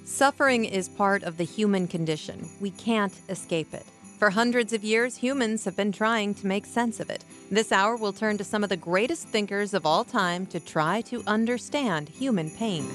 Suffering is part of the human condition. We can't escape it. For hundreds of years, humans have been trying to make sense of it. This hour, we'll turn to some of the greatest thinkers of all time to try to understand human pain.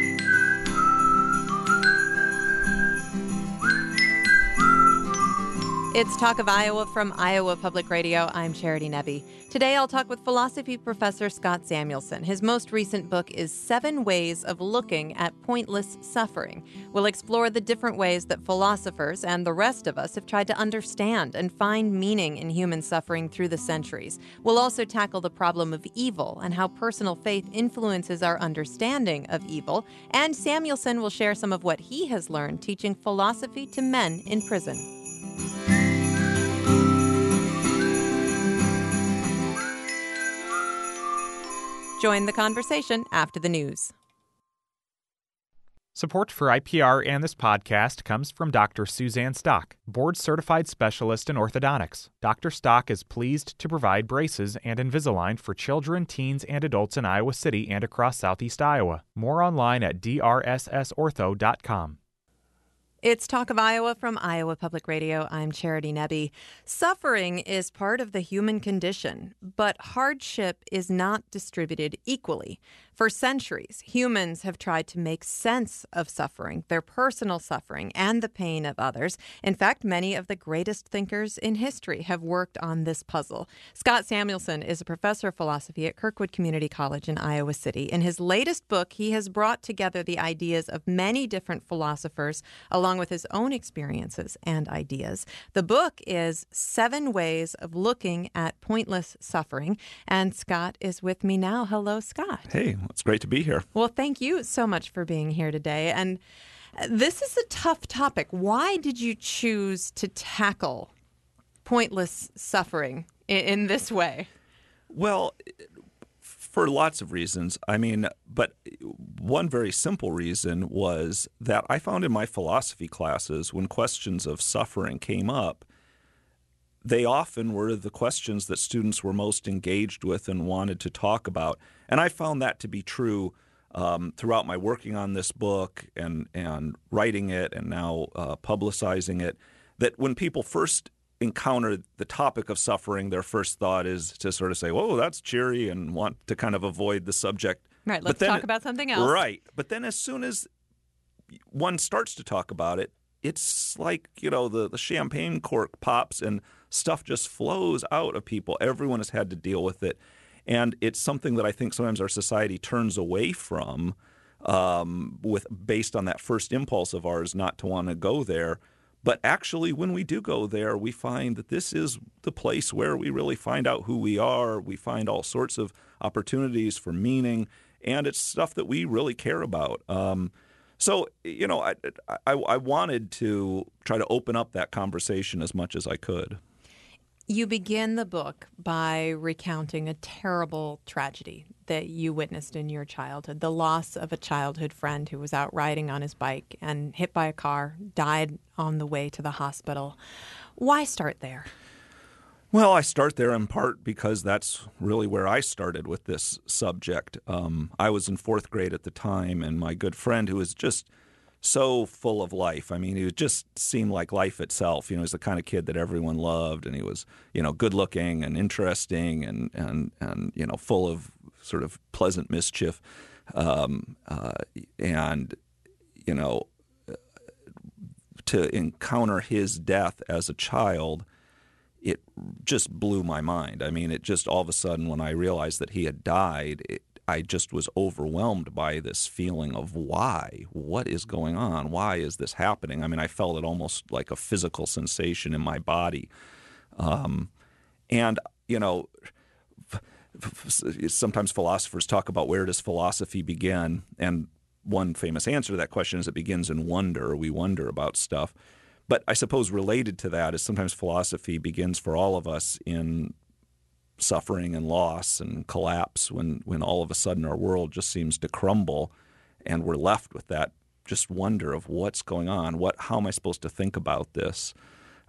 It's Talk of Iowa from Iowa Public Radio. I'm Charity Nebbe. Today I'll talk with philosophy professor Scott Samuelson. His most recent book is 7 Ways of Looking at Pointless Suffering. We'll explore the different ways that philosophers and the rest of us have tried to understand and find meaning in human suffering through the centuries. We'll also tackle the problem of evil and how personal faith influences our understanding of evil. And Samuelson will share some of what he has learned teaching philosophy to men in prison. Join the conversation after the news. Support for IPR and this podcast comes from Dr. Suzanne Stock, board-certified specialist in orthodontics. Dr. Stock is pleased to provide braces and Invisalign for children, teens, and adults in Iowa City and across Southeast Iowa. More online at drssortho.com. It's Talk of Iowa from Iowa Public Radio. I'm Charity Nebbe. Suffering is part of the human condition, but hardship is not distributed equally. For centuries, humans have tried to make sense of suffering, their personal suffering, and the pain of others. In fact, many of the greatest thinkers in history have worked on this puzzle. Scott Samuelson is a professor of philosophy at Kirkwood Community College in Iowa City. In his latest book, he has brought together the ideas of many different philosophers, along with his own experiences and ideas. The book is 7 Ways of Looking at Pointless Suffering. And Scott is with me now. Hello, Scott. Hey, it's great to be here. Well, thank you so much for being here today. And this is a tough topic. Why did you choose to tackle pointless suffering in this way? Well, for lots of reasons. But one very simple reason was that I found in my philosophy classes, when questions of suffering came up, they often were the questions that students were most engaged with and wanted to talk about. And I found that to be true throughout my working on this book and writing it and now publicizing it, that when people first encounter the topic of suffering, their first thought is to sort of say, whoa, that's cheery, and want to kind of avoid the subject. Right, let's talk about something else. Right. But then as soon as one starts to talk about it, it's like, the champagne cork pops and stuff just flows out of people. Everyone has had to deal with it. And it's something that I think sometimes our society turns away from based on that first impulse of ours not to want to go there. But actually, when we do go there, we find that this is the place where we really find out who we are. We find all sorts of opportunities for meaning, and it's stuff that we really care about. So, I wanted to try to open up that conversation as much as I could. You begin the book by recounting a terrible tragedy that you witnessed in your childhood, the loss of a childhood friend who was out riding on his bike and hit by a car, died on the way to the hospital. Why start there? Well, I start there in part because that's really where I started with this subject. I was in 4th grade at the time, and my good friend, who was just so full of life. He just seemed like life itself. He was the kind of kid that everyone loved, and he was, good looking and interesting and full of sort of pleasant mischief. To encounter his death as a child, it just blew my mind. It just all of a sudden, when I realized that he had died, I just was overwhelmed by this feeling of why? What is going on? Why is this happening? I felt it almost like a physical sensation in my body. Sometimes philosophers talk about where does philosophy begin? And one famous answer to that question is it begins in wonder. We wonder about stuff. But I suppose related to that is sometimes philosophy begins for all of us in suffering and loss and collapse when all of a sudden our world just seems to crumble and we're left with that just wonder of what's going on. How am I supposed to think about this?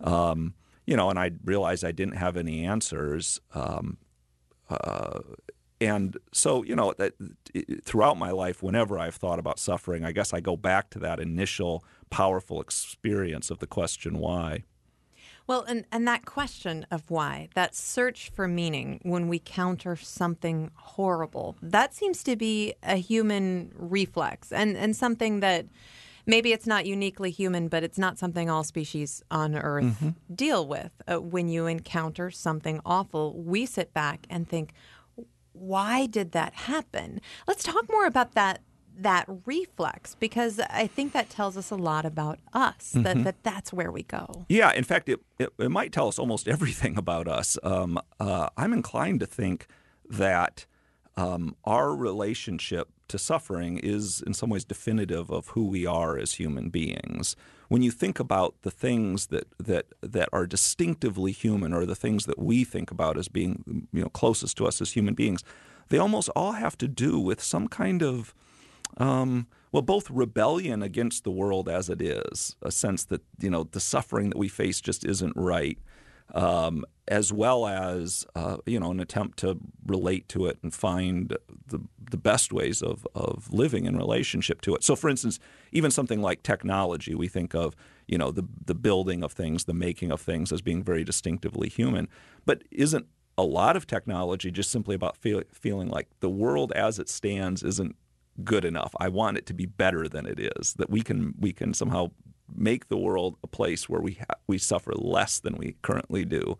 And I realized I didn't have any answers. And so, throughout my life, whenever I've thought about suffering, I guess I go back to that initial powerful experience of the question, why? Well, and that question of why, that search for meaning when we counter something horrible, that seems to be a human reflex and something that maybe it's not uniquely human, but it's not something all species on Earth deal with. When you encounter something awful, we sit back and think, why did that happen? Let's talk more about that reflex, because I think that tells us a lot about us, that's where we go. Yeah, in fact, it might tell us almost everything about us. I'm inclined to think that our relationship to suffering is in some ways definitive of who we are as human beings. When you think about the things that are distinctively human, or the things that we think about as being closest to us as human beings, they almost all have to do with some kind of both rebellion against the world as it is, a sense that the suffering that we face just isn't right, as well as an attempt to relate to it and find the best ways of living in relationship to it. So, for instance, even something like technology, we think of the building of things, the making of things as being very distinctively human, but isn't a lot of technology just simply about feeling like the world as it stands isn't good enough? I want it to be better than it is. That we can somehow make the world a place where we suffer less than we currently do.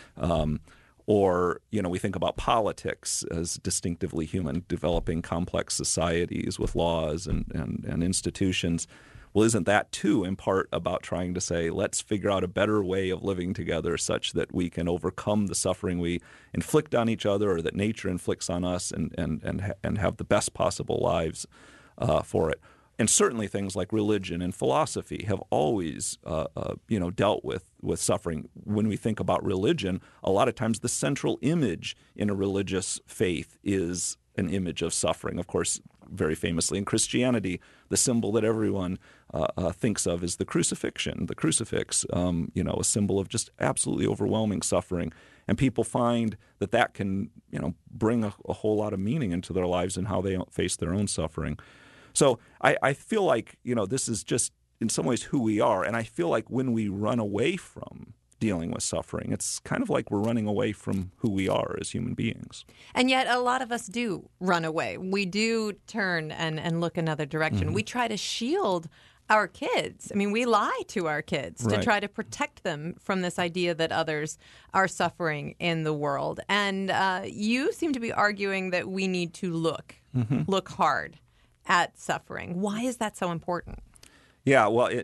Or we think about politics as distinctively human, developing complex societies with laws and institutions. Well, isn't that too in part about trying to say, let's figure out a better way of living together such that we can overcome the suffering we inflict on each other, or that nature inflicts on us, and have the best possible lives for it? And certainly things like religion and philosophy have always dealt with suffering. When we think about religion, a lot of times the central image in a religious faith is an image of suffering. Of course, very famously in Christianity, the symbol that everyone thinks of is the crucifixion, the crucifix, a symbol of just absolutely overwhelming suffering. And people find that can, bring a whole lot of meaning into their lives and how they face their own suffering. So I feel like, this is just in some ways who we are. And I feel like when we run away from dealing with suffering, it's kind of like we're running away from who we are as human beings. And yet a lot of us do run away. We do turn and look another direction. We try to shield our kids. I mean, we lie to our kids to try to protect them from this idea that others are suffering in the world. And you seem to be arguing that we need to look hard at suffering. Why is that so important? Yeah, well, it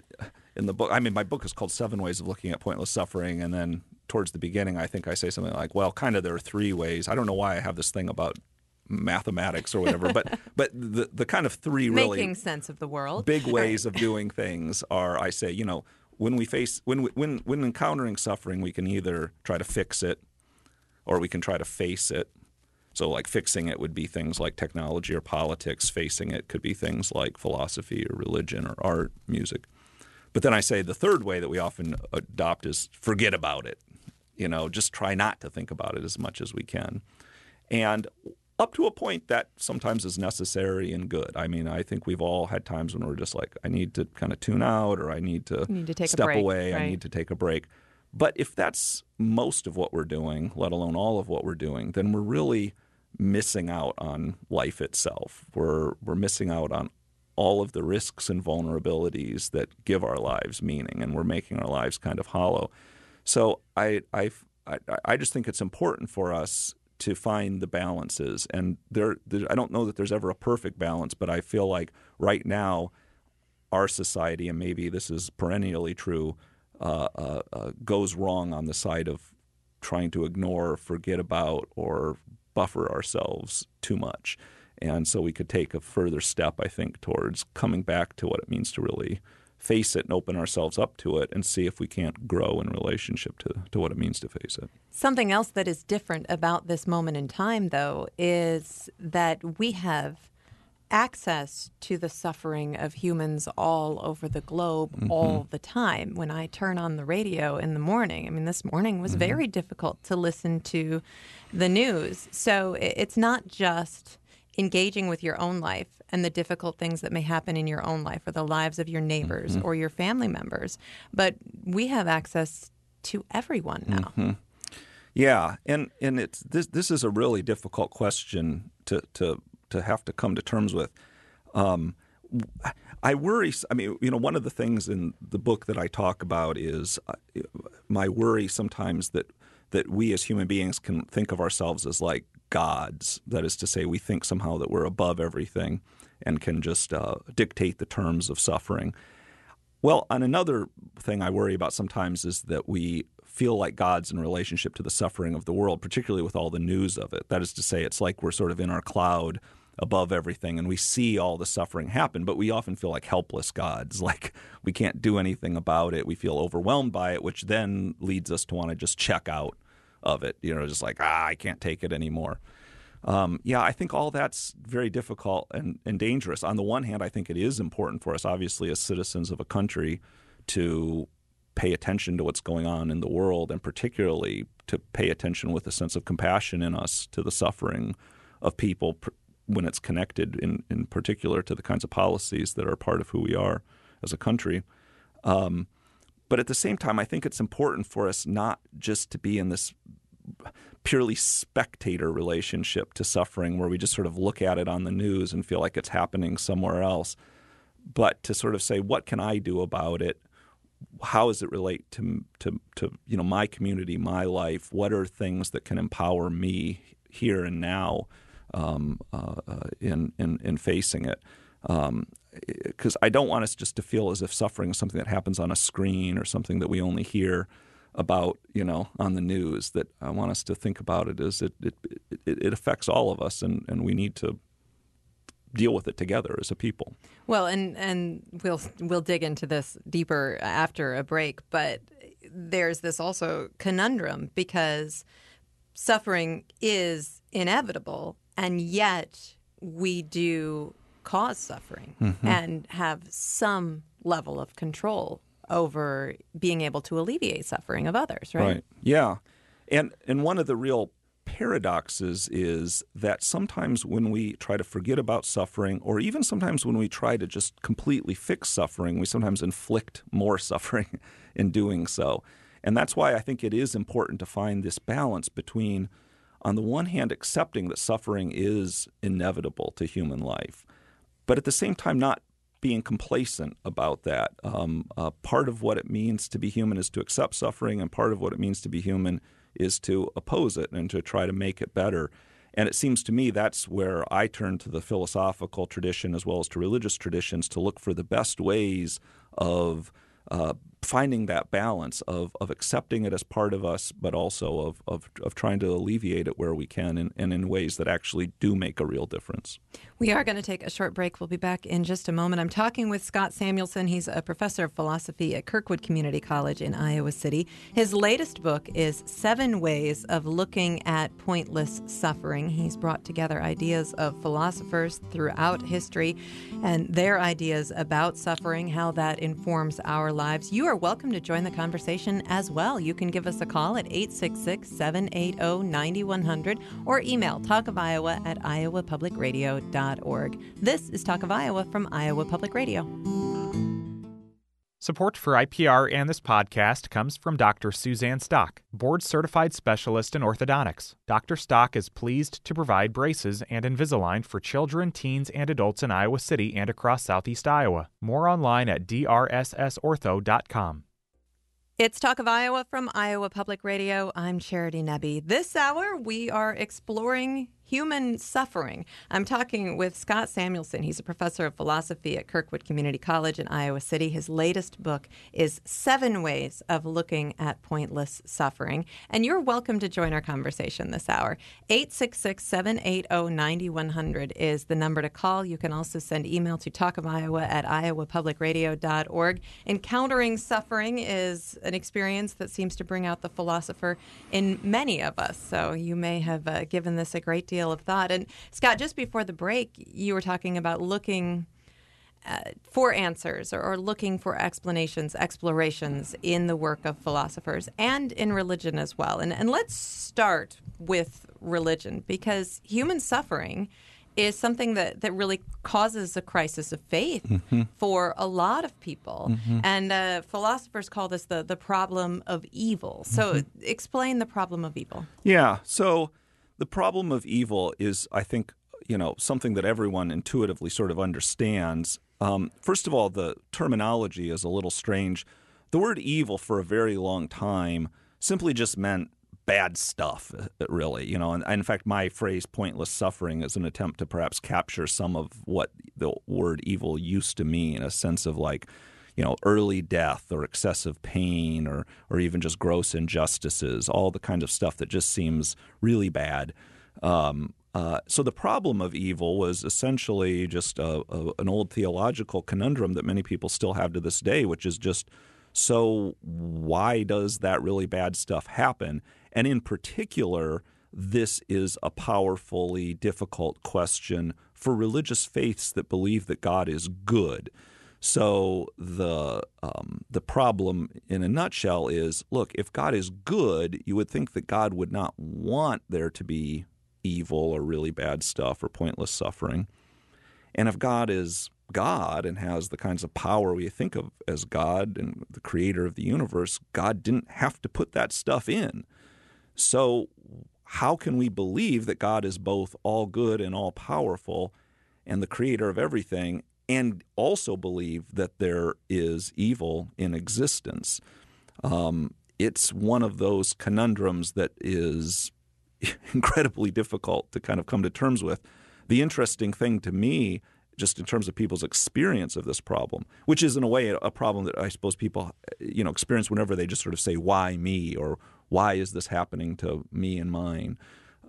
in the book, my book is called 7 Ways of Looking at Pointless Suffering, and then towards the beginning, I think I say something like, well, kind of there are 3 ways. I don't know why I have this thing about mathematics or whatever, but the kind of 3 really making sense of the world, big ways of doing things are, I say, when when encountering suffering, we can either try to fix it, or we can try to face it. So like fixing it would be things like technology or politics. Facing it could be things like philosophy or religion or art, music. But then I say the 3rd way that we often adopt is forget about it. Just try not to think about it as much as we can. And up to a point that sometimes is necessary and good. I mean, I think we've all had times when we're just like, I need to kind of tune out, or I need to take step a break, away. right? I need to take a break. But if that's most of what we're doing, let alone all of what we're doing, then we're really missing out on life itself. We're missing out on all of the risks and vulnerabilities that give our lives meaning, and we're making our lives kind of hollow. So I just think it's important for us to find the balances. And I don't know that there's ever a perfect balance, but I feel like right now our society, and maybe this is perennially true, goes wrong on the side of trying to ignore, forget about, or buffer ourselves too much. And so we could take a further step, I think, towards coming back to what it means to really face it and open ourselves up to it and see if we can't grow in relationship to what it means to face it. Something else that is different about this moment in time, though, is that we have access to the suffering of humans all over the globe all the time. When I turn on the radio in the morning, I mean, this morning was very difficult to listen to the news. So it's not just engaging with your own life and the difficult things that may happen in your own life or the lives of your neighbors or your family members, but we have access to everyone now. Yeah, and it's this is a really difficult question to have to come to terms with. I worry. I mean, one of the things in the book that I talk about is my worry sometimes that we as human beings can think of ourselves as like gods. That is to say, we think somehow that we're above everything and can just dictate the terms of suffering. Well, and another thing I worry about sometimes is that we feel like gods in relationship to the suffering of the world, particularly with all the news of it. That is to say, it's like we're sort of in our cloud above everything and we see all the suffering happen, but we often feel like helpless gods, like we can't do anything about it. We feel overwhelmed by it, which then leads us to want to just check out of it, just like, I can't take it anymore. I think all that's very difficult and dangerous. On the one hand, I think it is important for us, obviously, as citizens of a country to pay attention to what's going on in the world, and particularly to pay attention with a sense of compassion in us to the suffering of people when it's connected in particular to the kinds of policies that are part of who we are as a country. But at the same time, I think it's important for us not just to be in this purely spectator relationship to suffering where we just sort of look at it on the news and feel like it's happening somewhere else, but to sort of say, what can I do about it? How does it relate to my community, my life? What are things that can empower me here and now in facing it? Because I don't want us just to feel as if suffering is something that happens on a screen or something that we only hear about, on the news. That I want us to think about it as it affects all of us, and we need to deal with it together as a people. Well, and we'll dig into this deeper after a break, but there's this also conundrum because suffering is inevitable, and yet we do cause suffering and have some level of control over being able to alleviate suffering of others, right? Right. Yeah. And one of the real paradoxes is that sometimes when we try to forget about suffering, or even sometimes when we try to just completely fix suffering, we sometimes inflict more suffering in doing so. And that's why I think it is important to find this balance between, on the one hand, accepting that suffering is inevitable to human life, but at the same time not being complacent about that. Part of what it means to be human is to accept suffering, and part of what it means to be human is to oppose it and to try to make it better. And it seems to me that's where I turn to the philosophical tradition as well as to religious traditions to look for the best ways of finding that balance of accepting it as part of us, but also of trying to alleviate it where we can and in ways that actually do make a real difference. We are going to take a short break. We'll be back in just a moment. I'm talking with Scott Samuelson. He's a professor of philosophy at Kirkwood Community College in Iowa City. His latest book is 7 Ways of Looking at Pointless Suffering. He's brought together ideas of philosophers throughout history and their ideas about suffering, how that informs our lives. You are welcome to join the conversation as well. You can give us a call at 866-780-9100 or email talkofiowa@iowapublicradio.org. This is Talk of Iowa from Iowa Public Radio. Support for IPR and this podcast comes from Dr. Suzanne Stock, board-certified specialist in orthodontics. Dr. Stock is pleased to provide braces and Invisalign for children, teens, and adults in Iowa City and across Southeast Iowa. More online at drssortho.com. It's Talk of Iowa from Iowa Public Radio. I'm Charity Nebbe. This hour, we are exploring human suffering. I'm talking with Scott Samuelson. He's a professor of philosophy at Kirkwood Community College in Iowa City. His latest book is 7 Ways of Looking at Pointless Suffering. And you're welcome to join our conversation this hour. 866-780-9100 is the number to call. You can also send email to talkofiowa@iowapublicradio.org. Encountering suffering is an experience that seems to bring out the philosopher in many of us. So you may have given this a great deal deal of thought. And Scott, just before the break, you were talking about looking for answers or looking for explanations, explorations in the work of philosophers and in religion as well. And let's start with religion, because human suffering is something that really causes a crisis of faith for a lot of people. And philosophers call this the problem of evil. So explain the problem of evil. Yeah. So the problem of evil is, I think, something that everyone intuitively sort of understands. First of all, the terminology is a little strange. The word evil for a very long time simply just meant bad stuff, really. And in fact, my phrase pointless suffering is an attempt to perhaps capture some of what the word evil used to mean, a sense of early death or excessive pain or even just gross injustices, all the kind of stuff that just seems really bad. So the problem of evil was essentially just an old theological conundrum that many people still have to this day, which is just, so why does that really bad stuff happen? And in particular, this is a powerfully difficult question for religious faiths that believe that God is good. So the problem in a nutshell is, look, if God is good, you would think that God would not want there to be evil or really bad stuff or pointless suffering. And if God is God and has the kinds of power we think of as God and the creator of the universe, God didn't have to put that stuff in. So how can we believe that God is both all good and all powerful and the creator of everything, and also believe that there is evil in existence? It's one of those conundrums that is incredibly difficult to kind of come to terms with. The interesting thing to me, just in terms of people's experience of this problem, which is in a way a problem that I suppose people experience whenever they just sort of say, why me, or why is this happening to me and mine,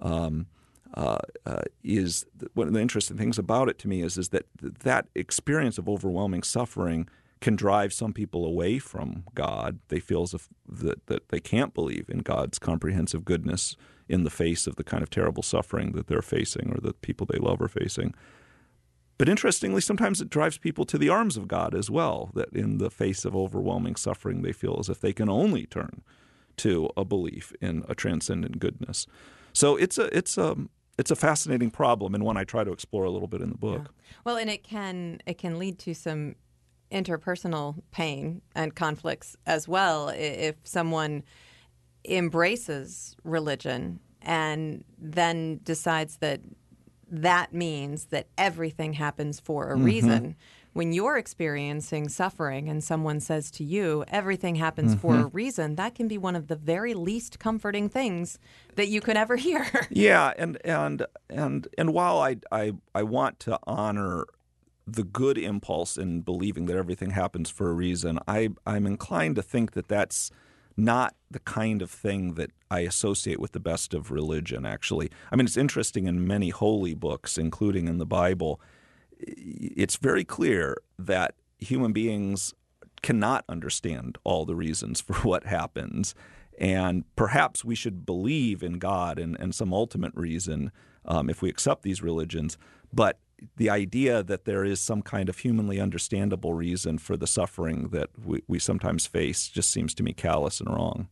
is one of the interesting things about it to me is that experience of overwhelming suffering can drive some people away from God. They feel as if that they can't believe in God's comprehensive goodness in the face of the kind of terrible suffering that they're facing or that people they love are facing. But interestingly, sometimes it drives people to the arms of God as well, that in the face of overwhelming suffering, they feel as if they can only turn to a belief in a transcendent goodness. So it's a fascinating problem, and one I try to explore a little bit in the book. Yeah. Well, and it can lead to some interpersonal pain and conflicts as well if someone embraces religion and then decides that means that everything happens for a reason. When you're experiencing suffering and someone says to you, everything happens for a reason, that can be one of the very least comforting things that you could ever hear. Yeah, and while I want to honor the good impulse in believing that everything happens for a reason, I'm inclined to think that that's not the kind of thing that I associate with the best of religion, actually. I mean, it's interesting in many holy books, including in the Bible, it's very clear that human beings cannot understand all the reasons for what happens. And perhaps we should believe in God and some ultimate reason if we accept these religions. But the idea that there is some kind of humanly understandable reason for the suffering that we sometimes face just seems to me callous and wrong.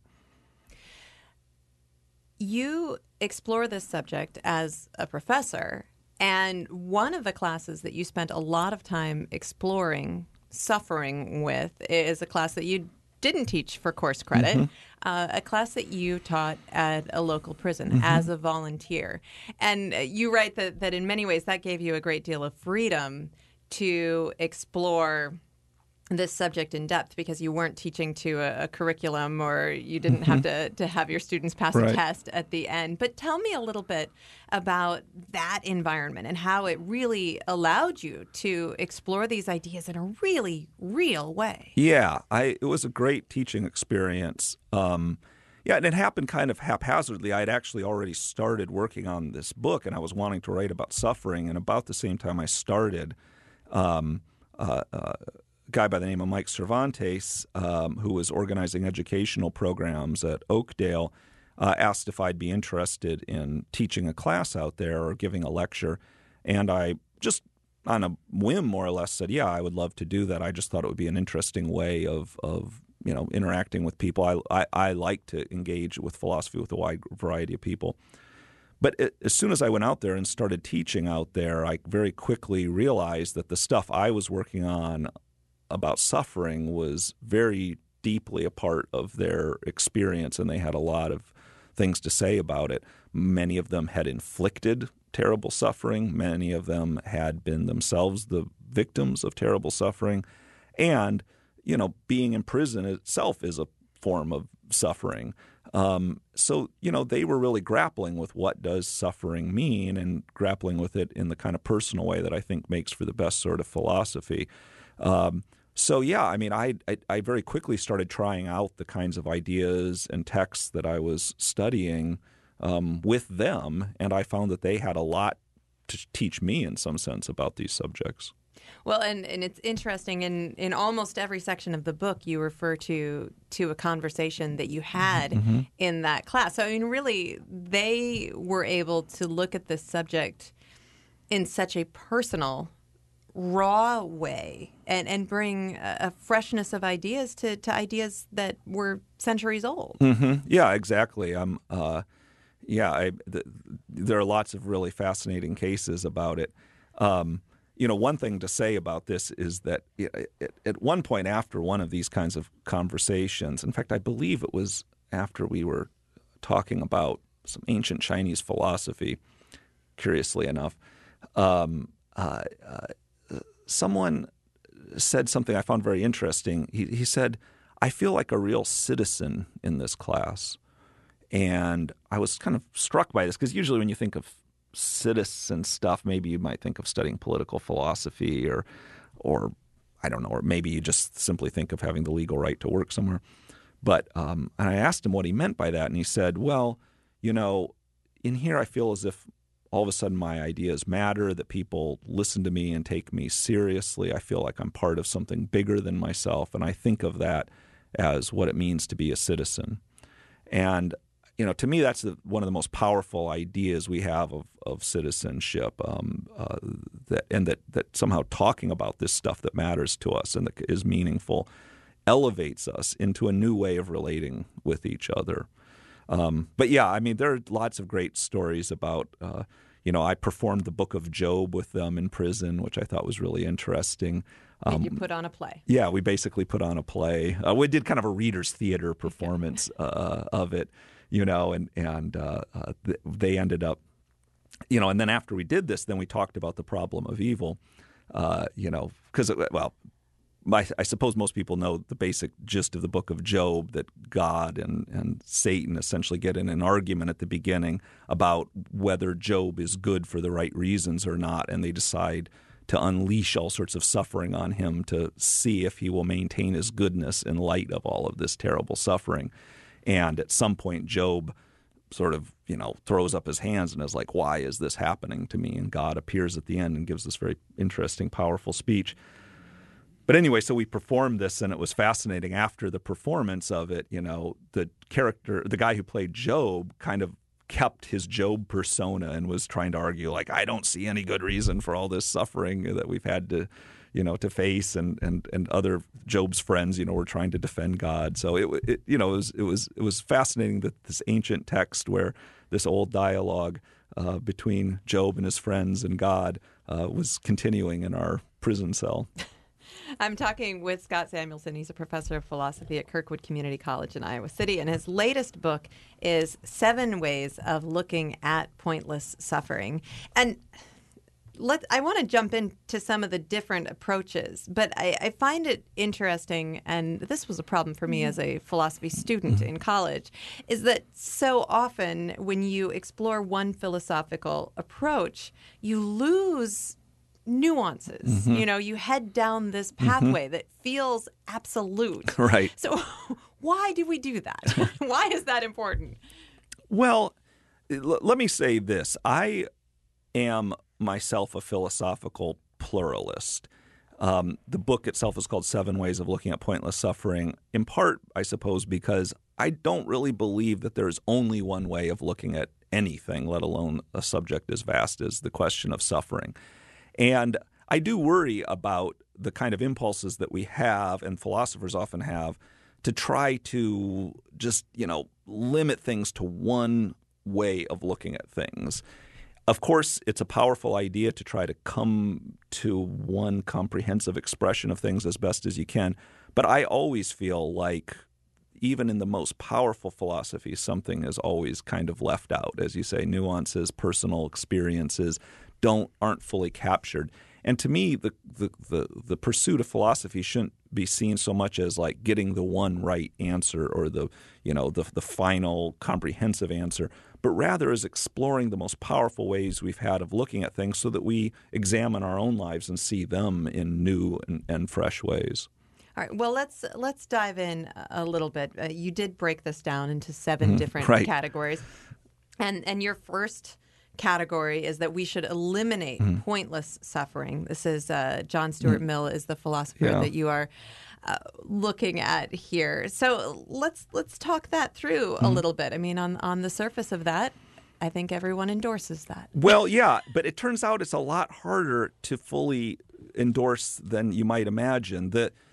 You explore this subject as a professor, and one of the classes that you spent a lot of time exploring suffering with is a class that you didn't teach for course credit, a class that you taught at a local prison as a volunteer. And you write that in many ways that gave you a great deal of freedom to explore this subject in depth because you weren't teaching to a curriculum or you didn't have to have your students pass a test at the end. But tell me a little bit about that environment and how it really allowed you to explore these ideas in a really real way. Yeah, it was a great teaching experience. And it happened kind of haphazardly. I had actually already started working on this book, and I was wanting to write about suffering. And about the same time I started, guy by the name of Mike Cervantes, who was organizing educational programs at Oakdale, asked if I'd be interested in teaching a class out there or giving a lecture. And I just on a whim, more or less, said, yeah, I would love to do that. I just thought it would be an interesting way of interacting with people. I like to engage with philosophy with a wide variety of people. But as soon as I went out there and started teaching out there, I very quickly realized that the stuff I was working on about suffering was very deeply a part of their experience, and they had a lot of things to say about it. Many of them had inflicted terrible suffering. Many of them had been themselves the victims of terrible suffering. And, being in prison itself is a form of suffering. So they were really grappling with what does suffering mean and grappling with it in the kind of personal way that I think makes for the best sort of philosophy. I very quickly started trying out the kinds of ideas and texts that I was studying with them, and I found that they had a lot to teach me in some sense about these subjects. Well, and it's interesting, in almost every section of the book, you refer to a conversation that you had in that class. So, really, they were able to look at this subject in such a personal, raw way and bring a freshness of ideas to ideas that were centuries old. Mm-hmm. Yeah, exactly. There are lots of really fascinating cases about it. One thing to say about this is that at one point after one of these kinds of conversations, in fact, I believe it was after we were talking about some ancient Chinese philosophy, curiously enough, someone said something I found very interesting. He said, I feel like a real citizen in this class. And I was kind of struck by this because usually when you think of citizen stuff, maybe you might think of studying political philosophy or I don't know, or maybe you just simply think of having the legal right to work somewhere. But and I asked him what he meant by that, and he said, well, in here I feel as if all of a sudden my ideas matter, that people listen to me and take me seriously. I feel like I'm part of something bigger than myself, and I think of that as what it means to be a citizen. And to me, that's one of the most powerful ideas we have of citizenship, that somehow talking about this stuff that matters to us and that is meaningful elevates us into a new way of relating with each other. There are lots of great stories about, I performed the Book of Job with them in prison, which I thought was really interesting. Did you put on a play? Yeah, we basically put on a play. We did kind of a reader's theater performance of it. They ended up, and then after we did this, then we talked about the problem of evil, because, I suppose most people know the basic gist of the Book of Job, that God and Satan essentially get in an argument at the beginning about whether Job is good for the right reasons or not, and they decide to unleash all sorts of suffering on him to see if he will maintain his goodness in light of all of this terrible suffering. And at some point, Job sort of, throws up his hands and is like, why is this happening to me? And God appears at the end and gives this very interesting, powerful speech. But anyway, so we performed this, and it was fascinating. After the performance of it, the guy who played Job kind of kept his Job persona and was trying to argue, like, I don't see any good reason for all this suffering that we've had to to face, and other Job's friends, were trying to defend God. So it was fascinating that this ancient text, where this old dialogue between Job and his friends and God was continuing in our prison cell. I'm talking with Scott Samuelson. He's a professor of philosophy at Kirkwood Community College in Iowa City, and his latest book is 7 Ways of Looking at Pointless Suffering. And I want to jump into some of the different approaches, but I find it interesting, and this was a problem for me as a philosophy student in college, is that so often when you explore one philosophical approach, you lose nuances. You head down this pathway that feels absolute. Right. So why do we do that? Why is that important? Well, let me say this. I am myself a philosophical pluralist. The book itself is called 7 Ways of Looking at Pointless Suffering, in part, I suppose, because I don't really believe that there's only one way of looking at anything, let alone a subject as vast as the question of suffering. And I do worry about the kind of impulses that we have, and philosophers often have, to try to just, limit things to one way of looking at things. Of course, it's a powerful idea to try to come to one comprehensive expression of things as best as you can. But I always feel like even in the most powerful philosophies, something is always kind of left out. As you say, nuances, personal experiences aren't fully captured. And to me, the pursuit of philosophy shouldn't be seen so much as like getting the one right answer or the final comprehensive answer, but rather as exploring the most powerful ways we've had of looking at things so that we examine our own lives and see them in new and fresh ways. All right. Well, let's dive in a little bit. You did break this down into 7 different categories, and your first category is that we should eliminate pointless suffering. This is John Stuart Mill is the philosopher that you are looking at here. So let's talk that through a little bit. I mean, on the surface of that, I think everyone endorses that. Well, yeah, but it turns out it's a lot harder to fully endorse than you might imagine.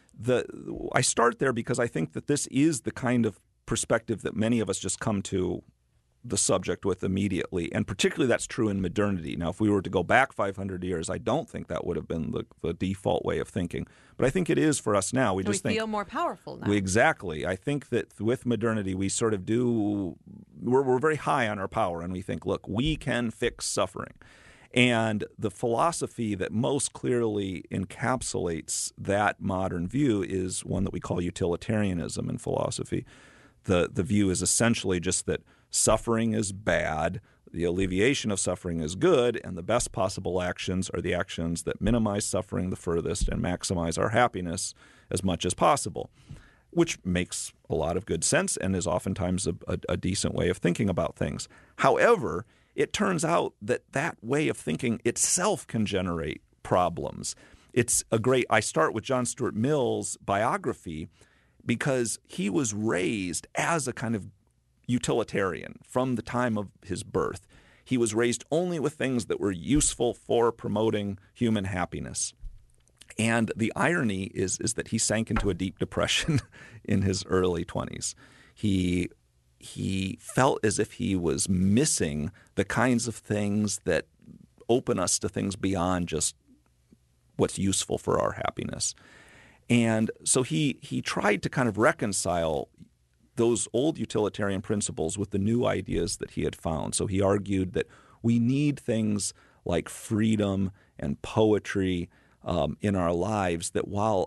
I start there because I think that this is the kind of perspective that many of us just come to the subject with immediately, and particularly that's true in modernity. Now, if we were to go back 500 years, I don't think that would have been the default way of thinking, but I think it is for us now. We feel more powerful now. Exactly. I think that with modernity, we sort of we're very high on our power, and we think, look, we can fix suffering. And the philosophy that most clearly encapsulates that modern view is one that we call utilitarianism in philosophy. The view is essentially just that suffering is bad, the alleviation of suffering is good, and the best possible actions are the actions that minimize suffering the furthest and maximize our happiness as much as possible, which makes a lot of good sense and is oftentimes a decent way of thinking about things. However, it turns out that that way of thinking itself can generate problems. I start with John Stuart Mill's biography because he was raised as a kind of utilitarian from the time of his birth. He was raised only with things that were useful for promoting human happiness. And the irony is that he sank into a deep depression in his early 20s. He felt as if he was missing the kinds of things that open us to things beyond just what's useful for our happiness. And so he tried to kind of reconcile those old utilitarian principles with the new ideas that he had found. So he argued that we need things like freedom and poetry in our lives that, while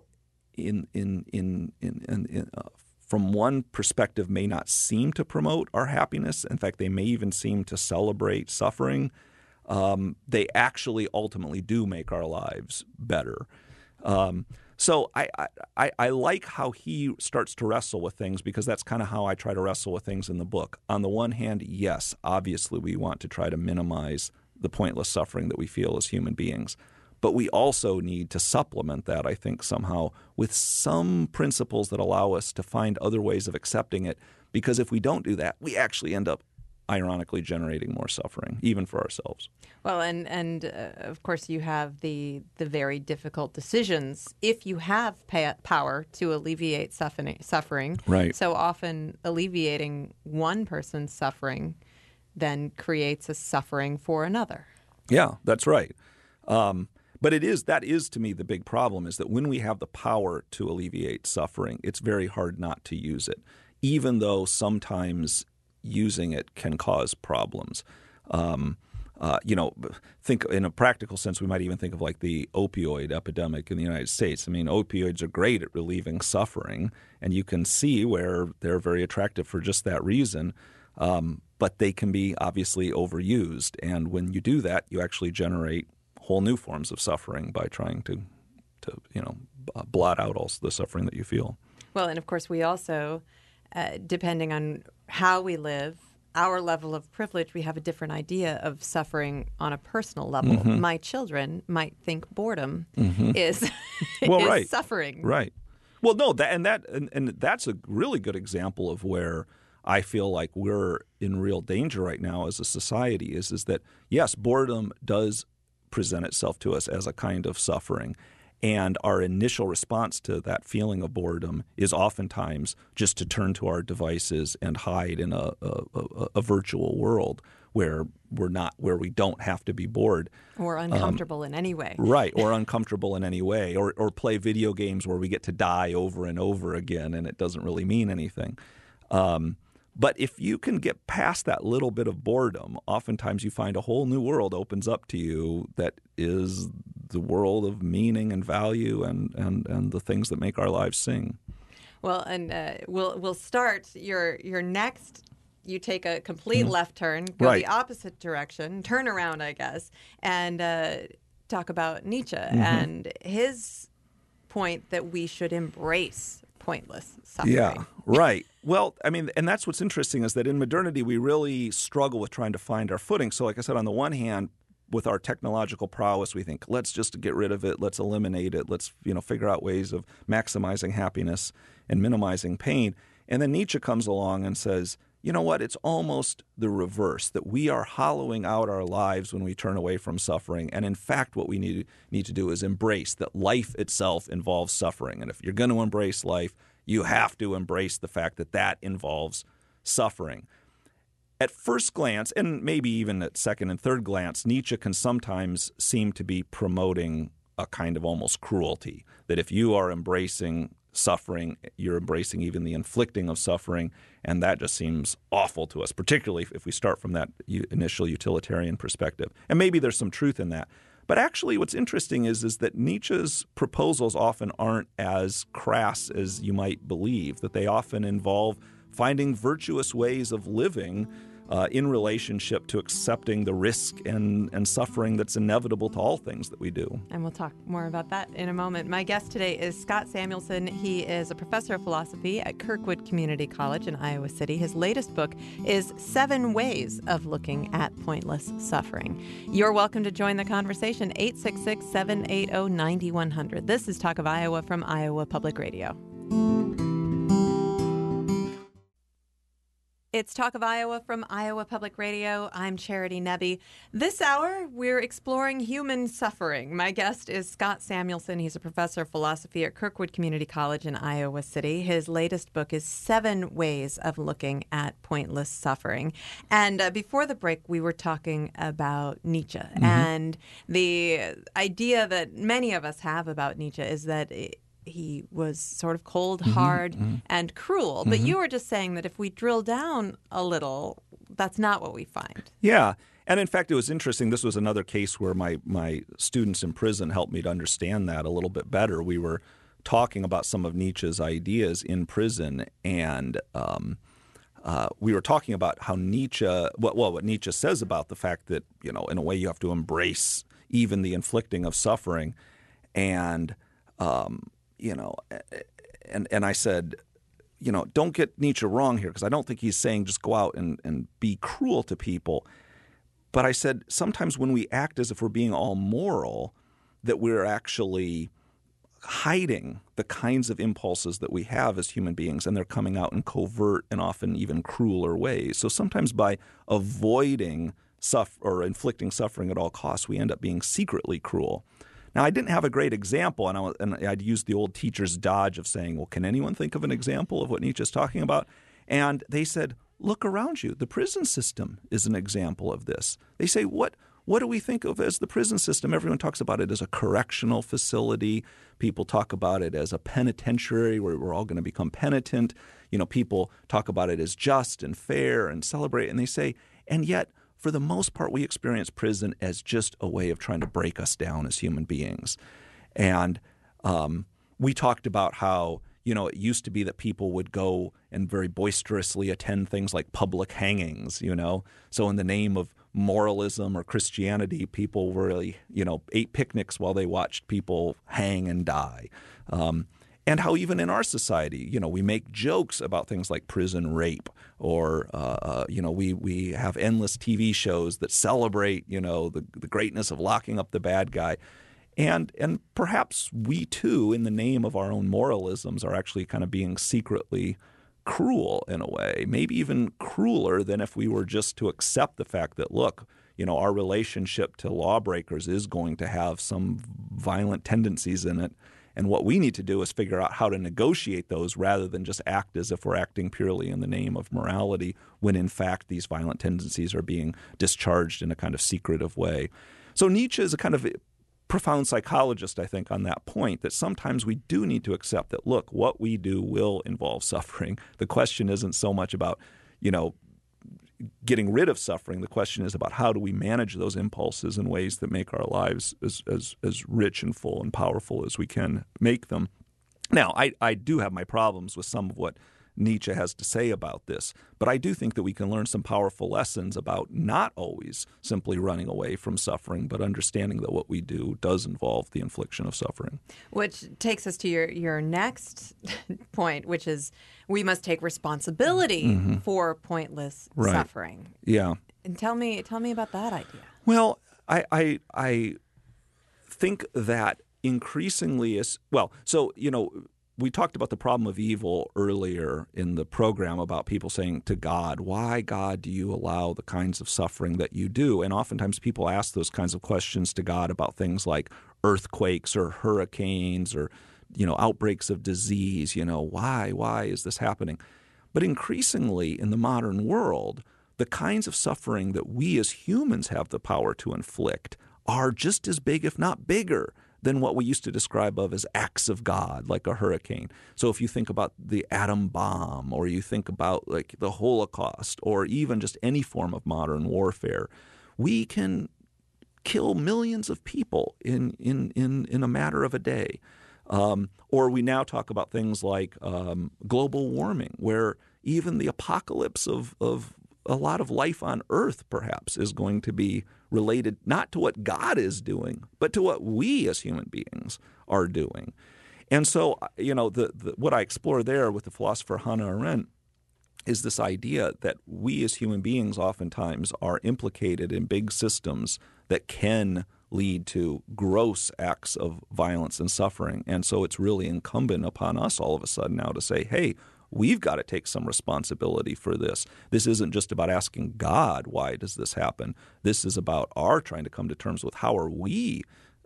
from one perspective may not seem to promote our happiness, in fact, they may even seem to celebrate suffering, they actually ultimately do make our lives better. So I like how he starts to wrestle with things, because that's kind of how I try to wrestle with things in the book. On the one hand, yes, obviously we want to try to minimize the pointless suffering that we feel as human beings. But we also need to supplement that, I think, somehow with some principles that allow us to find other ways of accepting it. Because if we don't do that, we actually end up ironically generating more suffering, even for ourselves. Well, and of course, you have the very difficult decisions if you have power to alleviate suffering. Right. So often alleviating one person's suffering then creates a suffering for another. Yeah, that's right. But that is to me the big problem, is that when we have the power to alleviate suffering, it's very hard not to use it, even though sometimes using it can cause problems. Think in a practical sense, we might even think of like the opioid epidemic in the United States. I mean, opioids are great at relieving suffering, and you can see where they're very attractive for just that reason. But they can be obviously overused. And when you do that, you actually generate whole new forms of suffering by trying to blot out all the suffering that you feel. Well, and of course, we also, depending on how we live, our level of privilege, we have a different idea of suffering on a personal level. Mm-hmm. My children might think boredom is right. suffering. Right. Well, no, and that's a really good example of where I feel like we're in real danger right now as a society is that, yes, boredom does present itself to us as a kind of suffering. And our initial response to that feeling of boredom is oftentimes just to turn to our devices and hide in a virtual world where we don't have to be bored. Or uncomfortable in any way. Right, or uncomfortable in any way, or play video games where we get to die over and over again and it doesn't really mean anything. But if you can get past that little bit of boredom, oftentimes you find a whole new world opens up to you that is the world of meaning and value and the things that make our lives sing. Well, and we'll start your next. You take a complete left turn, go the opposite direction, turn around, I guess, and talk about Nietzsche and his point that we should embrace pointless suffering. Yeah, right. Well, I mean, and that's what's interesting is that in modernity, we really struggle with trying to find our footing. So like I said, on the one hand, with our technological prowess, we think, let's just get rid of it, let's eliminate it, let's figure out ways of maximizing happiness and minimizing pain. And then Nietzsche comes along and says, you know what, it's almost the reverse, that we are hollowing out our lives when we turn away from suffering. And in fact, what we need to do is embrace that life itself involves suffering. And if you're going to embrace life, you have to embrace the fact that that involves suffering. At first glance, and maybe even at second and third glance, Nietzsche can sometimes seem to be promoting a kind of almost cruelty, that if you are embracing suffering, you're embracing even the inflicting of suffering, and that just seems awful to us, particularly if we start from that initial utilitarian perspective. And maybe there's some truth in that. But actually what's interesting is that Nietzsche's proposals often aren't as crass as you might believe, that they often involve finding virtuous ways of living in relationship to accepting the risk and suffering that's inevitable to all things that we do. And we'll talk more about that in a moment. My guest today is Scott Samuelson. He is a professor of philosophy at Kirkwood Community College in Iowa City. His latest book is 7 Ways of Looking at Pointless Suffering. You're welcome to join the conversation, 866-780-9100. This is Talk of Iowa from Iowa Public Radio. It's Talk of Iowa from Iowa Public Radio. I'm Charity Nebbe. This hour, we're exploring human suffering. My guest is Scott Samuelson. He's a professor of philosophy at Kirkwood Community College in Iowa City. His latest book is 7 Ways of Looking at Pointless Suffering. And before the break, we were talking about Nietzsche. And the idea that many of us have about Nietzsche is that he was sort of cold, hard, and cruel. But you were just saying that if we drill down a little, that's not what we find. Yeah. And in fact, it was interesting. This was another case where my students in prison helped me to understand that a little bit better. We were talking about some of Nietzsche's ideas in prison, and we were talking about how what Nietzsche says about the fact that, in a way you have to embrace even the inflicting of suffering. And and I said, don't get Nietzsche wrong here, because I don't think he's saying just go out and be cruel to people. But I said sometimes when we act as if we're being all moral, that we're actually hiding the kinds of impulses that we have as human beings, and they're coming out in covert and often even crueler ways. So sometimes by avoiding or inflicting suffering at all costs, we end up being secretly cruel. Now, I didn't have a great example, and I'd used the old teacher's dodge of saying, well, can anyone think of an example of what Nietzsche's talking about? And they said, look around you. The prison system is an example of this. They say, what do we think of as the prison system? Everyone talks about it as a correctional facility. People talk about it as a penitentiary where we're all going to become penitent. People talk about it as just and fair and celebrate. And they say, and yet, for the most part, we experience prison as just a way of trying to break us down as human beings. And we talked about how, it used to be that people would go and very boisterously attend things like public hangings, So in the name of moralism or Christianity, people really, ate picnics while they watched people hang and die. And how even in our society, we make jokes about things like prison rape, or we have endless TV shows that celebrate, the greatness of locking up the bad guy. And perhaps we too, in the name of our own moralisms, are actually kind of being secretly cruel in a way, maybe even crueler than if we were just to accept the fact that, look, our relationship to lawbreakers is going to have some violent tendencies in it. And what we need to do is figure out how to negotiate those rather than just act as if we're acting purely in the name of morality when, in fact, these violent tendencies are being discharged in a kind of secretive way. So Nietzsche is a kind of profound psychologist, I think, on that point, that sometimes we do need to accept that, look, what we do will involve suffering. The question isn't so much about, getting rid of suffering. The question is about how do we manage those impulses in ways that make our lives as rich and full and powerful as we can make them. Now, I do have my problems with some of what Nietzsche has to say about this, but I do think that we can learn some powerful lessons about not always simply running away from suffering, but understanding that what we do does involve the infliction of suffering. Which takes us to your next point, which is we must take responsibility for pointless suffering. Yeah. And tell me about that idea. Well, I think that increasingly is we talked about the problem of evil earlier in the program about people saying to God, why, God, do you allow the kinds of suffering that you do? And oftentimes people ask those kinds of questions to God about things like earthquakes or hurricanes or, outbreaks of disease. Why is this happening? But increasingly in the modern world, the kinds of suffering that we as humans have the power to inflict are just as big, if not bigger, than what we used to describe as acts of God, like a hurricane. So if you think about the atom bomb, or you think about like the Holocaust, or even just any form of modern warfare, we can kill millions of people in a matter of a day. Or we now talk about things like global warming, where even the apocalypse of a lot of life on Earth perhaps is going to be related not to what God is doing, but to what we as human beings are doing. And so, what I explore there with the philosopher Hannah Arendt is this idea that we as human beings oftentimes are implicated in big systems that can lead to gross acts of violence and suffering. And so it's really incumbent upon us all of a sudden now to say, hey, we've got to take some responsibility for this. This isn't just about asking God, why does this happen? This is about our trying to come to terms with how are we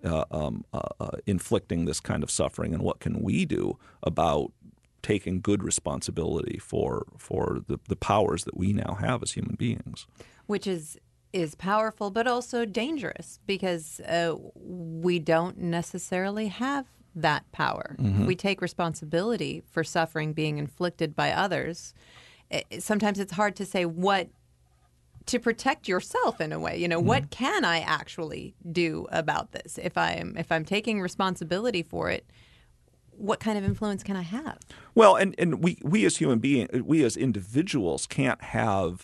inflicting this kind of suffering, and what can we do about taking good responsibility for the powers that we now have as human beings. Which is powerful, but also dangerous, because we don't necessarily have that power. Mm-hmm. We take responsibility for suffering being inflicted by others. Sometimes it's hard to say what to protect yourself in a way. What can I actually do about this? If I'm taking responsibility for it, what kind of influence can I have? Well, and we as human beings, we as individuals can't have,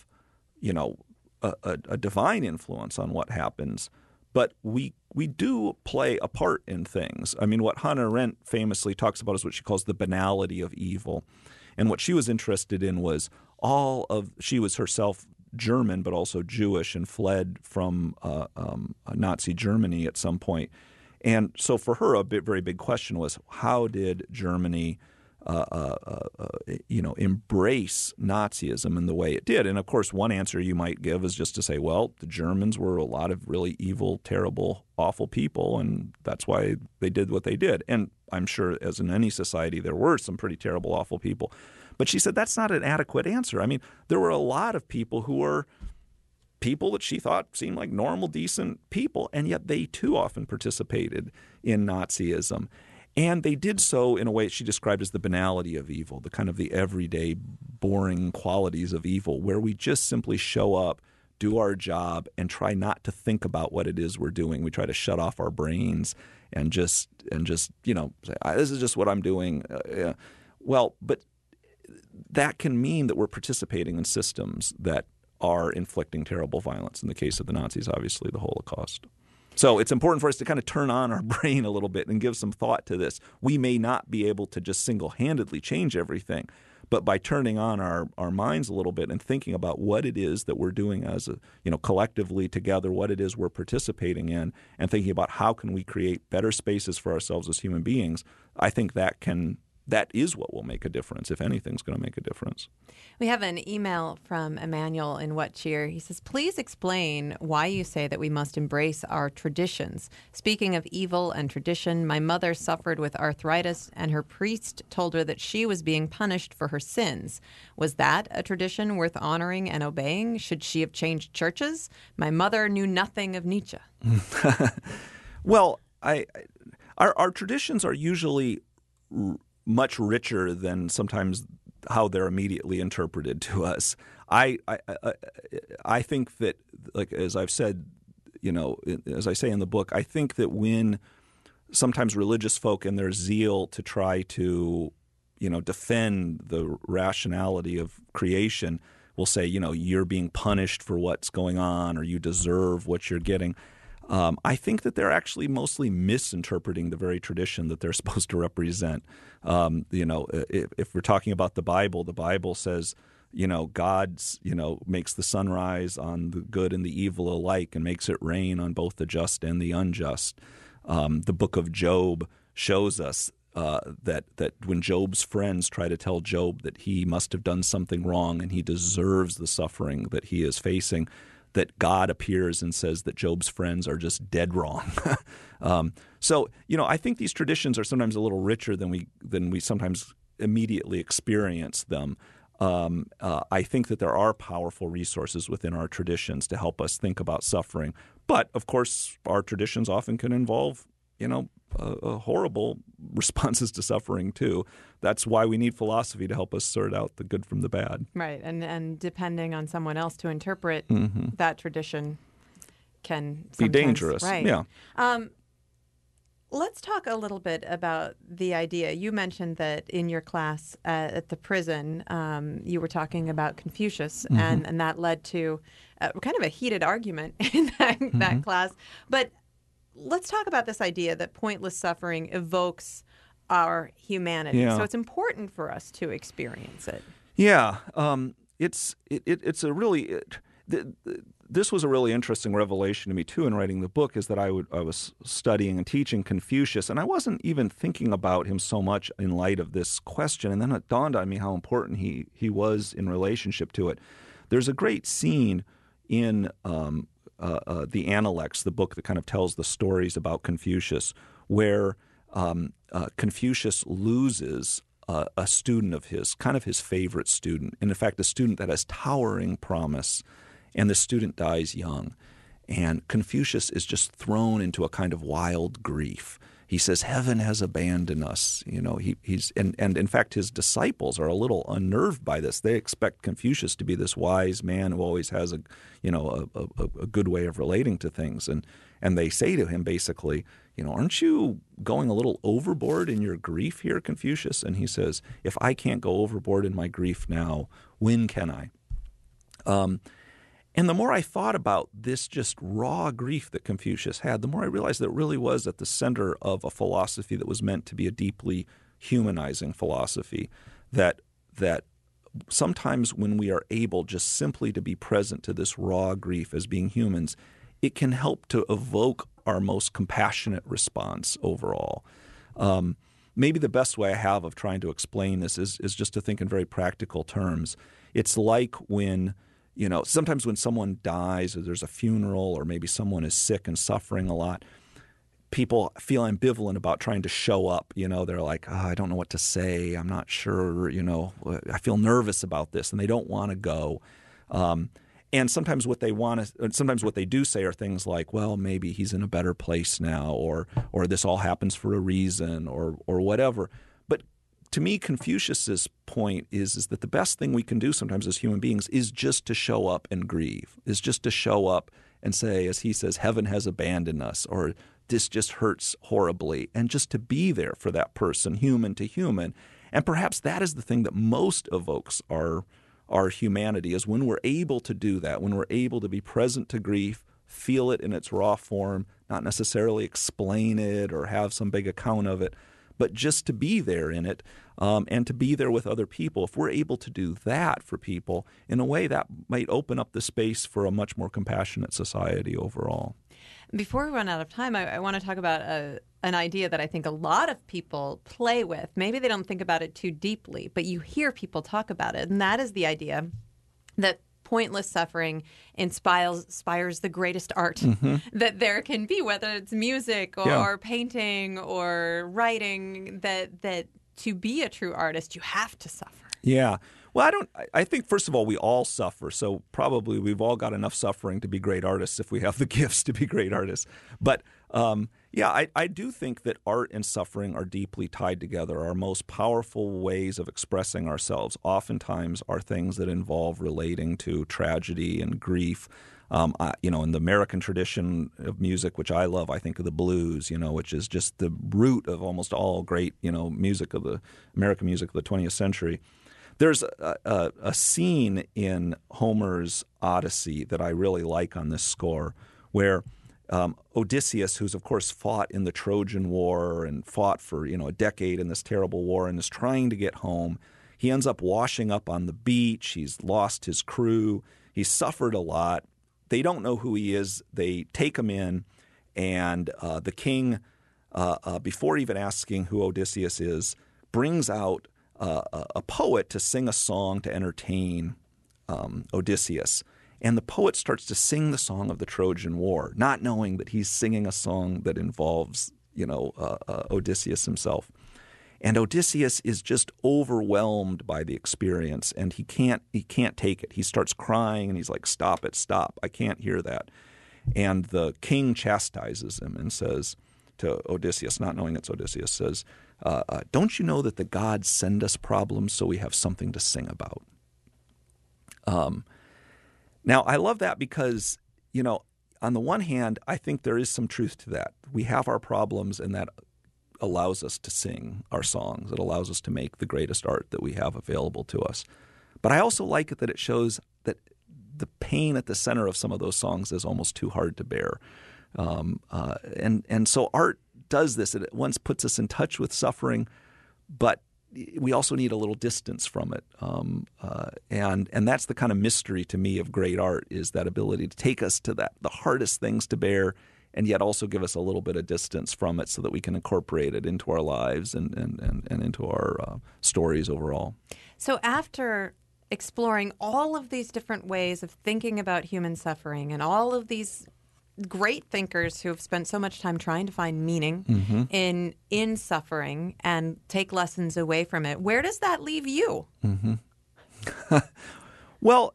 a divine influence on what happens. But we do play a part in things. I mean, what Hannah Arendt famously talks about is what she calls the banality of evil. And what she was interested in was she was herself German, but also Jewish, and fled from Nazi Germany at some point. And so for her, very big question was, how did Germany embrace Nazism in the way it did? And of course, one answer you might give is just to say, well, the Germans were a lot of really evil, terrible, awful people, and that's why they did what they did. And I'm sure, as in any society, there were some pretty terrible, awful people. But she said that's not an adequate answer. I mean, there were a lot of people who were people that she thought seemed like normal, decent people, and yet they too often participated in Nazism. And they did so in a way she described as the banality of evil, the kind of the everyday, boring qualities of evil, where we just simply show up, do our job, and try not to think about what it is we're doing. We try to shut off our brains and just say, this is just what I'm doing. Well, but that can mean that we're participating in systems that are inflicting terrible violence. In the case of the Nazis, obviously the Holocaust. So it's important for us to kind of turn on our brain a little bit and give some thought to this. We may not be able to just single-handedly change everything, But by turning on our minds a little bit and thinking about what it is that we're doing as collectively together, what it is we're participating in, and thinking about how can we create better spaces for ourselves as human beings, I think that is what will make a difference, if anything's going to make a difference. We have an email from Emmanuel in What Cheer. He says, please explain why you say that we must embrace our traditions. Speaking of evil and tradition, my mother suffered with arthritis, and her priest told her that she was being punished for her sins. Was that a tradition worth honoring and obeying? Should she have changed churches? My mother knew nothing of Nietzsche. Well, our traditions are usually much richer than sometimes how they're immediately interpreted to us. I think that, like as I've said, as I say in the book, I think that when sometimes religious folk in their zeal to try to, defend the rationality of creation will say, you're being punished for what's going on, or you deserve what you're getting. I think that they're actually mostly misinterpreting the very tradition that they're supposed to represent. If we're talking about the Bible says, God's, makes the sun rise on the good and the evil alike and makes it rain on both the just and the unjust. The book of Job shows us that when Job's friends try to tell Job that he must have done something wrong and he deserves the suffering that he is facing, that God appears and says that Job's friends are just dead wrong. So I think these traditions are sometimes a little richer than we sometimes immediately experience them. I think that there are powerful resources within our traditions to help us think about suffering. But, of course, our traditions often can involve, horrible responses to suffering, too. That's why we need philosophy to help us sort out the good from the bad. Right. And depending on someone else to interpret that tradition can be dangerous. Right. Yeah. Let's talk a little bit about the idea. You mentioned that in your class at the prison, you were talking about Confucius, and that led to kind of a heated argument in that class. But let's talk about this idea that pointless suffering evokes our humanity. Yeah. So it's important for us to experience it. Yeah. It's a really this was a really interesting revelation to me, too, in writing the book, is that I was studying and teaching Confucius, and I wasn't even thinking about him so much in light of this question. And then it dawned on me how important he was in relationship to it. There's a great scene in the Analects, the book that kind of tells the stories about Confucius, where Confucius loses a student of his, kind of his favorite student, and in fact a student that has towering promise, and the student dies young. And Confucius is just thrown into a kind of wild grief. He says, heaven has abandoned us. He's and in fact his disciples are a little unnerved by this. They expect Confucius to be this wise man who always has a good way of relating to things. And they say to him basically, aren't you going a little overboard in your grief here, Confucius? And he says, if I can't go overboard in my grief now, when can I? And the more I thought about this just raw grief that Confucius had, the more I realized that it really was at the center of a philosophy that was meant to be a deeply humanizing philosophy, that sometimes when we are able just simply to be present to this raw grief as being humans, it can help to evoke our most compassionate response overall. Maybe the best way I have of trying to explain this is just to think in very practical terms. It's like when sometimes when someone dies or there's a funeral or maybe someone is sick and suffering a lot, people feel ambivalent about trying to show up. They're like, I don't know what to say. I'm not sure, I feel nervous about this, and they don't want to go. And sometimes what they do say are things like, well, maybe he's in a better place now, or this all happens for a reason, or whatever. But to me, Confucius's point is that the best thing we can do sometimes as human beings is just to show up and grieve, is just to show up and say, as he says, heaven has abandoned us, or this just hurts horribly, and just to be there for that person, human to human. And perhaps that is the thing that most evokes our humanity, is when we're able to do that, when we're able to be present to grief, feel it in its raw form, not necessarily explain it or have some big account of it, but just to be there in it and to be there with other people. If we're able to do that for people, in a way that might open up the space for a much more compassionate society overall. Before we run out of time, I want to talk about an idea that I think a lot of people play with. Maybe they don't think about it too deeply, but you hear people talk about it, and that is the idea that pointless suffering inspires the greatest art that there can be, whether it's music or painting or writing, that to be a true artist, you have to suffer. Yeah. Well, I think, first of all, we all suffer. So probably we've all got enough suffering to be great artists if we have the gifts to be great artists. But I do think that art and suffering are deeply tied together. Our most powerful ways of expressing ourselves oftentimes are things that involve relating to tragedy and grief. In the American tradition of music, which I love, I think of the blues, which is just the root of almost all great, music of the American music of the 20th century. There's a scene in Homer's Odyssey that I really like on this score where Odysseus, who's of course fought in the Trojan War and fought for a decade in this terrible war and is trying to get home, he ends up washing up on the beach. He's lost his crew. He's suffered a lot. They don't know who he is. They take him in, and the king, before even asking who Odysseus is, brings out a poet to sing a song to entertain Odysseus. And the poet starts to sing the song of the Trojan War, not knowing that he's singing a song that involves, Odysseus himself. And Odysseus is just overwhelmed by the experience, and he can't take it. He starts crying, and he's like, "Stop it, stop! I can't hear that." And the king chastises him and says to Odysseus, not knowing it's Odysseus, says, "Don't you know that the gods send us problems so we have something to sing about?" Now, I love that because, on the one hand, I think there is some truth to that. We have our problems, and that allows us to sing our songs. It allows us to make the greatest art that we have available to us. But I also like it that it shows that the pain at the center of some of those songs is almost too hard to bear. And so art does this. It at once puts us in touch with suffering, but we also need a little distance from it. And that's the kind of mystery to me of great art, is that ability to take us to the hardest things to bear, and yet also give us a little bit of distance from it so that we can incorporate it into our lives and into our stories overall. So after exploring all of these different ways of thinking about human suffering and all of these great thinkers who have spent so much time trying to find meaning in suffering and take lessons away from it, where does that leave you? Well,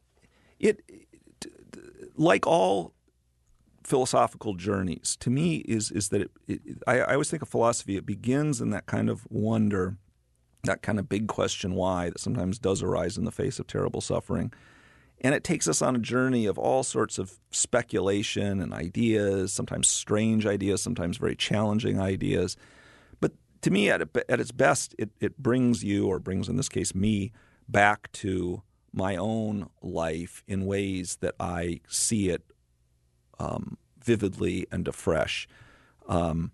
like all philosophical journeys, to me, is that I always think of philosophy, it begins in that kind of wonder, that kind of big question why that sometimes does arise in the face of terrible suffering. And it takes us on a journey of all sorts of speculation and ideas, sometimes strange ideas, sometimes very challenging ideas. But to me, at its best, it brings you, or brings in this case me, back to my own life in ways that I see it vividly and afresh. One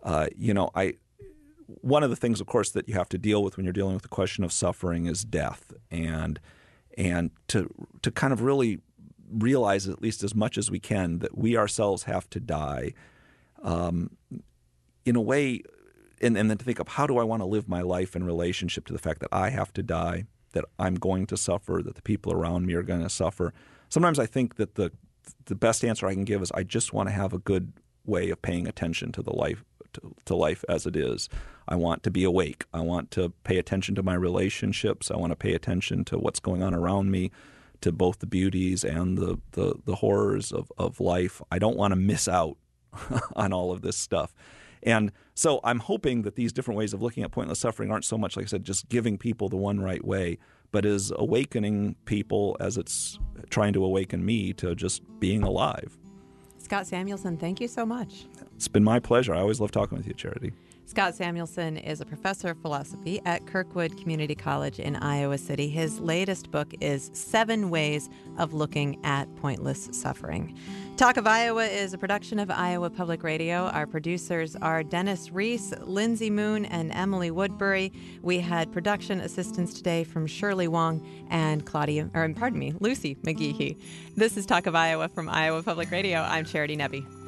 of the things, of course, that you have to deal with when you're dealing with the question of suffering is death, and to kind of really realize, at least as much as we can, that we ourselves have to die in a way, and then to think of how do I want to live my life in relationship to the fact that I have to die, that I'm going to suffer, that the people around me are going to suffer. Sometimes I think that the best answer I can give is I just want to have a good way of paying attention to the life to life as it is. I want to be awake. I want to pay attention to my relationships. I want to pay attention to what's going on around me, to both the beauties and the horrors of life. I don't want to miss out on all of this stuff. And so I'm hoping that these different ways of looking at pointless suffering aren't so much, like I said, just giving people the one right way, but is awakening people as it's trying to awaken me to just being alive. Scott Samuelson, thank you so much. It's been my pleasure. I always love talking with you, Charity. Scott Samuelson is a professor of philosophy at Kirkwood Community College in Iowa City. His latest book is 7 Ways of Looking at Pointless Suffering. Talk of Iowa is a production of Iowa Public Radio. Our producers are Dennis Reese, Lindsay Moon, and Emily Woodbury. We had production assistance today from Shirley Wong and Lucy McGeehee. This is Talk of Iowa from Iowa Public Radio. I'm Charity Nebbe.